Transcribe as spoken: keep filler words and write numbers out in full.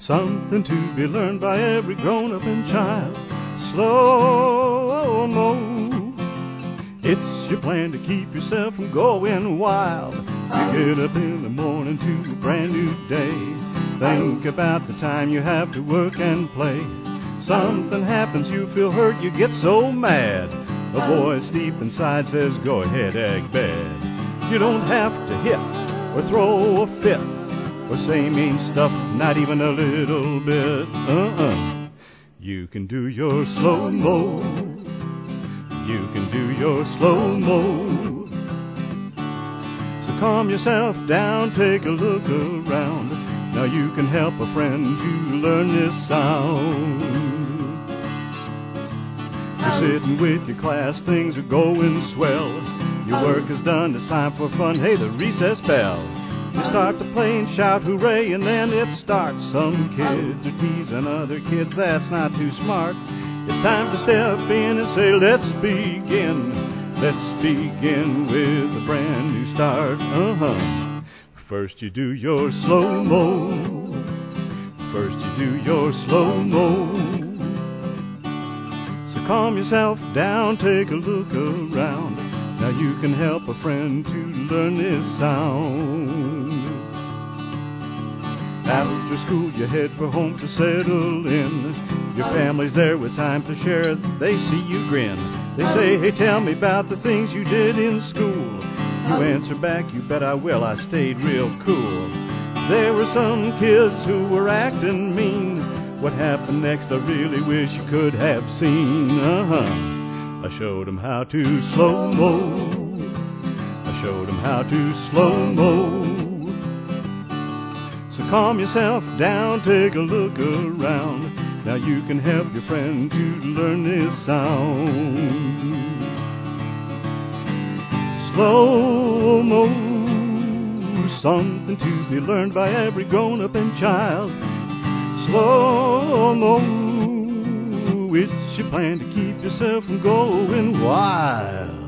something to be learned by every grown-up and child. Slow-mo, it's your plan to keep yourself from going wild. You get up in the morning to a brand new day. Think about the time you have to work and play. Something happens, you feel hurt, you get so mad. A voice deep inside says, go ahead, egg bad. You don't have to hit or throw a fit or say mean stuff, not even a little bit. Uh-uh. You can do your slow-mo. You can do your slow-mo. So calm yourself down, take a look around. Now you can help a friend to learn this sound. You're sitting with your class, things are going swell. Your work is done, it's time for fun, hey, the recess bell. You start to play and shout hooray, and then it starts. Some kids are teasing other kids, that's not too smart. It's time to step in and say, let's begin. Let's begin with a brand new start. Uh-huh. First you do your slow-mo. First you do your slow-mo. So calm yourself down, take a look around. Now you can help a friend to learn this sound. After school you head for home to settle in. Your family's there with time to share, they see you grin. They say, hey, tell me about the things you did in school. You answer back, you bet I will, I stayed real cool. There were some kids who were acting mean. What happened next I really wish you could have seen. Uh-huh. I showed them how to slow-mo. I showed them how to slow-mo. So calm yourself down, take a look around. Now you can help your friend to learn this sound. Slow-mo, something to be learned by every grown-up and child. Slow-mo, it's your plan to keep yourself from going wild.